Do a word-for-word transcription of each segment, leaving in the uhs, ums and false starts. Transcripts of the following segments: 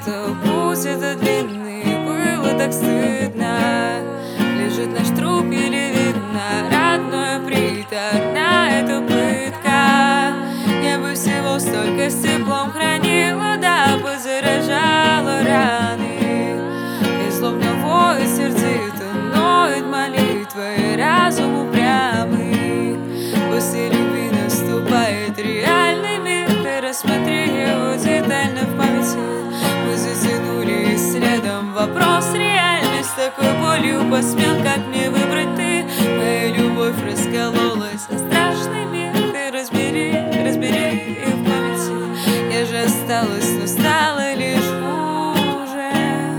что путь этот длинный, было так стыдно. Лежит наш труп, еле видно, родное приторно, это пытка. Я бы всего столько с теплом хранила, да позаражала раны. И злобно воет сердце-то, ноет молитва, и разум упрямый. После любви наступает реальный мир, ты рассмотри его детально в памяти. Мы затянули следом вопрос реальность, такой болью посмел, как мне выбрать ты. Моя любовь раскололась, а страшный мир ты разбери, разбери и в памяти. Я же осталась, но стала лишь хуже.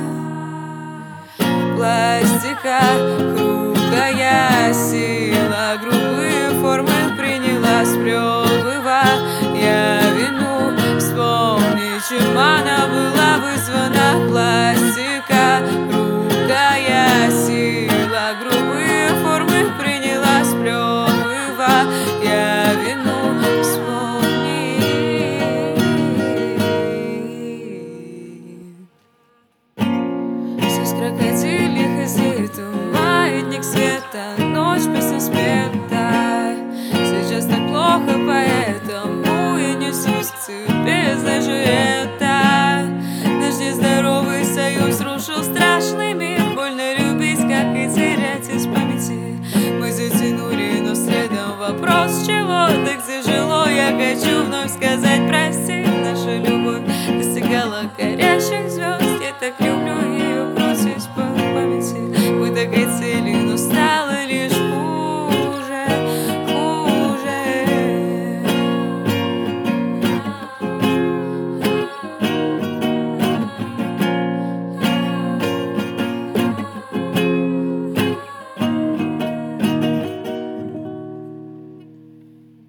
Пластика, хрупкая сила, грубые формы приняла, сплёвывая я вину. Вспомни, чем она была вызвана. Пластика, хрупкая сила, грубые формы приняла, сплёвывая я вину. Вспомни. Все с крокодильих излито, маятник света, ночь песня спета. Сейчас так плохо, поэтому я несусь к тебе, знаешь же это. Наш нездоровый союз рушил страшный мир, больно любить, как и терять из памяти. Мы затянули, но следом вопрос, чего так тяжело. Я хочу вновь сказать прости, наша любовь достигала горящих звезд. Я так люблю